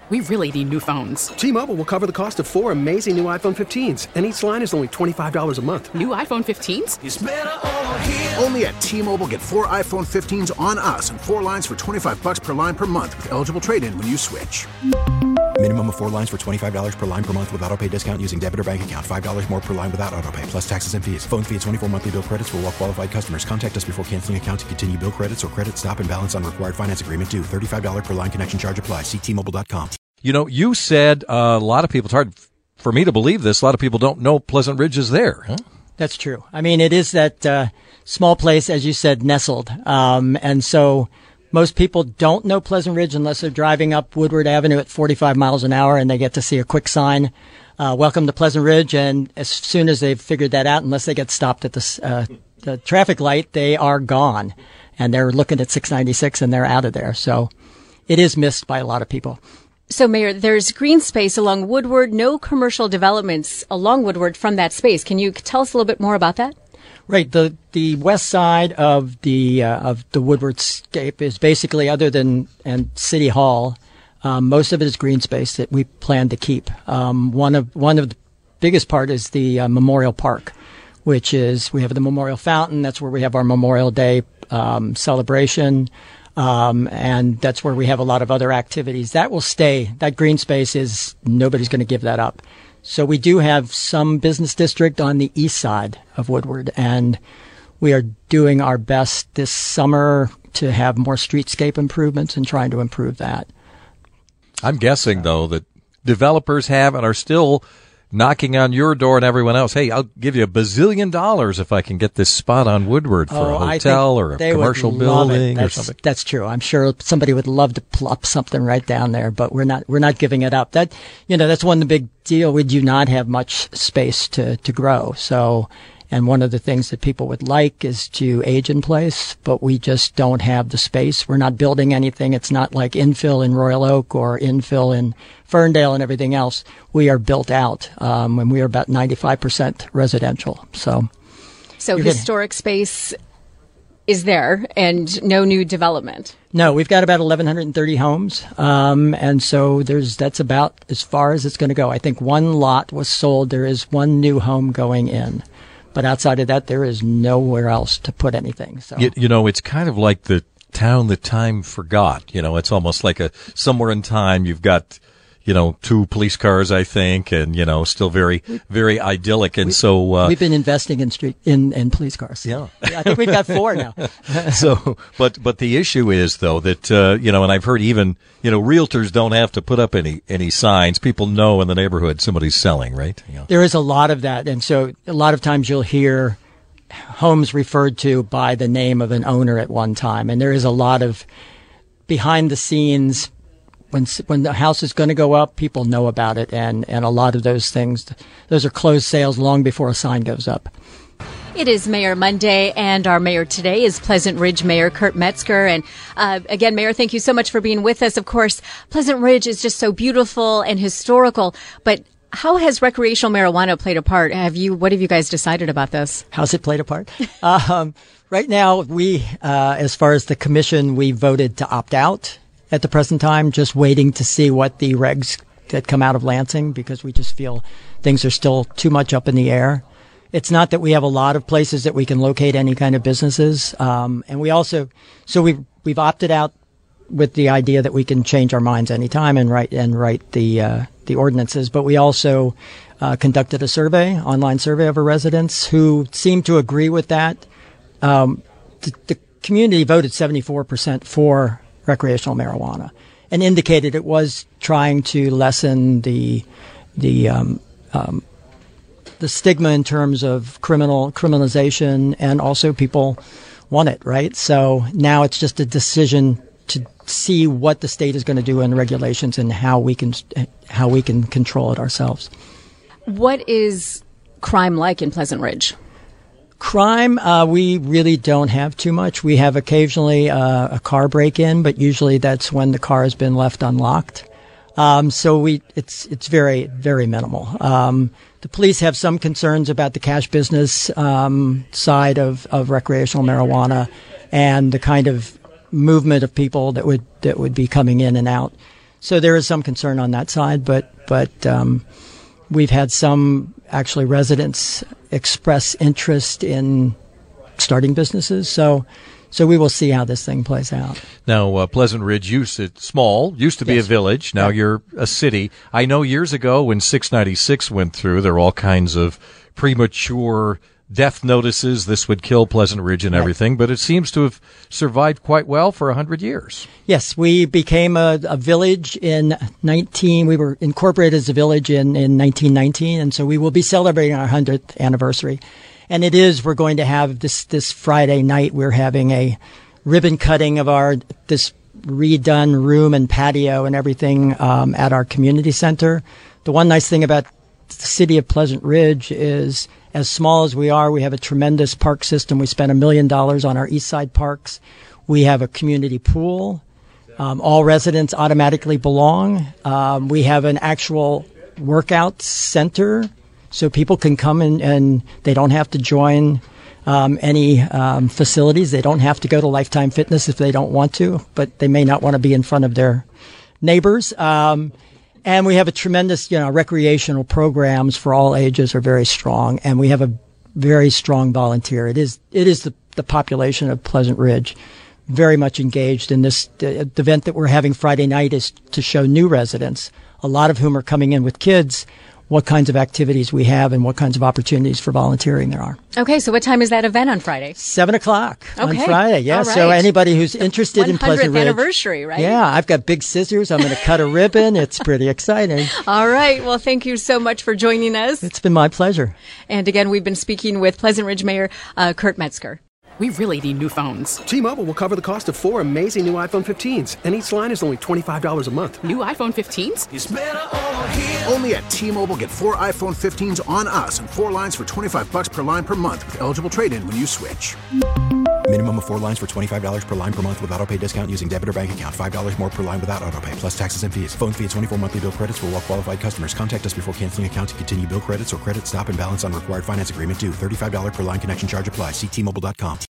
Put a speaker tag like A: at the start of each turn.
A: We really need new phones.
B: T-Mobile will cover the cost of 4 amazing new iPhone 15s, and each line is only $25 a month.
A: New iPhone 15s?
C: It's better over here.
D: Only at T-Mobile, get 4 iPhone 15s on us and 4 lines for $25 per line per month with eligible trade-in when you switch.
E: Minimum of 4 lines for $25 per line per month with autopay discount using debit or bank account. $5 more per line without autopay, plus taxes and fees. Phone fee at 24 monthly bill credits for well-qualified customers. Contact us before canceling account to continue bill credits or credit stop and balance on required finance agreement due. $35 per line connection charge applies. See T-Mobile.com.
F: You know, you said a lot of people, it's hard for me to believe this, a lot of people don't know Pleasant Ridge is there. Huh?
G: That's true. I mean, it is that small place, as you said, nestled. And so most people don't know Pleasant Ridge unless they're driving up Woodward Avenue at 45 miles an hour and they get to see a quick sign, welcome to Pleasant Ridge. And as soon as they've figured that out, unless they get stopped at the traffic light, they are gone. And they're looking at 696 and they're out of there. So it is missed by a lot of people.
H: So, Mayor, there's green space along Woodward, no commercial developments along Woodward from that space. Can you tell us a little bit more about that?
G: Right. The west side of the Woodward scape is basically, other than City Hall, most of it is green space that we plan to keep. One of the biggest part is the Memorial Park, which is, we have the Memorial Fountain. That's where we have our Memorial Day celebration. And that's where we have a lot of other activities. That will stay. That green space is, nobody's going to give that up. So we do have some business district on the east side of Woodward, and we are doing our best this summer to have more streetscape improvements and trying to improve that.
F: I'm guessing, though, that developers have and are still knocking on your door and everyone else. Hey, I'll give you $1 bazillion if I can get this spot on Woodward for a hotel or a commercial building or something.
G: That's true. I'm sure somebody would love to plop something right down there, but we're not giving it up. That, that's one of the big deal. We do not have much space to grow. So, and one of the things that people would like is to age in place, but we just don't have the space. We're not building anything. It's not like infill in Royal Oak or infill in Ferndale and everything else. We are built out, and we are about 95% residential. So
H: historic space is there and no new development?
G: No, we've got about 1,130 homes, and so that's about as far as it's going to go. I think one lot was sold. There is one new home going in. But outside of that, there is nowhere else to put anything. So
F: it's kind of like the town that time forgot. It's almost like somewhere in time you've got, 2 police cars, I think, and, still very, very idyllic. And
G: we've been investing in police cars.
F: Yeah.
G: I think we've got 4 now.
F: But the issue is, though, that, and I've heard even, realtors don't have to put up any signs. People know in the neighborhood somebody's selling, right? Yeah.
G: There is a lot of that. And so a lot of times you'll hear homes referred to by the name of an owner at one time. And there is a lot of behind the scenes. When the house is going to go up, people know about it, and a lot of those things, those are closed sales long before a sign goes up.
H: It is Mayor Monday, and our mayor today is Pleasant Ridge Mayor Kurt Metzger. And again, Mayor, thank you so much for being with us. Of course, Pleasant Ridge is just so beautiful and historical, but how has recreational marijuana played a part? What have you guys decided about this?
G: How's it played a part? Right now, we, as far as the commission, we voted to opt out at the present time, just waiting to see what the regs that come out of Lansing, because we just feel things are still too much up in the air. It's not that we have a lot of places that we can locate any kind of businesses. And we also, so we've opted out with the idea that we can change our minds anytime and write the ordinances. But we also, conducted a online survey of our residents who seemed to agree with that. The community voted 74% for recreational marijuana and indicated it was trying to lessen the stigma in terms of criminalization, and also people want it, right? So now it's just a decision to see what the state is going to do in regulations and how we can control it ourselves.
H: What is crime like in Pleasant Ridge?
G: Crime, we really don't have too much. We have occasionally a car break-in, but usually that's when the car has been left unlocked. So it's very, very minimal. The police have some concerns about the cash business side of recreational marijuana and the kind of movement of people that would be coming in and out. So there is some concern on that side, but we've had some actually residents express interest in starting businesses. So we will see how this thing plays out.
F: Now, Pleasant Ridge used to be a village. Now you're a city. I know years ago when 696 went through, there were all kinds of premature death notices. This would kill Pleasant Ridge and everything, but it seems to have survived quite well for 100 years.
G: Yes, we became a village we were incorporated as a village in 1919, and so we will be celebrating our 100th anniversary. And we're going to have this Friday night, we're having a ribbon cutting of this redone room and patio and everything at our community center. The one nice thing about the city of Pleasant Ridge is, as small as we are, we have a tremendous park system. We spent $1 million on our east side parks. We have a community pool. All residents automatically belong. We have an actual workout center, so people can come in and they don't have to join any facilities. They don't have to go to Lifetime Fitness if they don't want to, but they may not want to be in front of their neighbors. And we have a tremendous, recreational programs for all ages are very strong, and we have a very strong volunteer. It is the population of Pleasant Ridge very much engaged in this. The event that we're having Friday night is to show new residents, a lot of whom are coming in with kids, what kinds of activities we have and what kinds of opportunities for volunteering there are.
H: Okay, so what time is that event on Friday?
G: 7:00 on Friday. Yeah, right. So anybody who's interested in Pleasant Ridge.
H: 100th anniversary, right?
G: Yeah, I've got big scissors. I'm going to cut a ribbon. It's pretty exciting.
H: All right. Well, thank you so much for joining us.
G: It's been my pleasure.
H: And again, we've been speaking with Pleasant Ridge Mayor Kurt Metzger.
A: We really need new phones.
B: T-Mobile will cover the cost of 4 amazing new iPhone 15s, and each line is only $25 a month.
A: New iPhone 15s?
D: It's better over here. Only at T-Mobile, get 4 iPhone 15s on us and 4 lines for $25 per line per month with eligible trade-in when you switch.
E: Minimum of 4 lines for $25 per line per month with autopay discount using debit or bank account. $5 more per line without autopay, plus taxes and fees. Phone fee at 24 monthly bill credits for well-qualified customers. Contact us before canceling account to continue bill credits or credit stop and balance on required finance agreement due. $35 per line connection charge applies. See T-Mobile.com.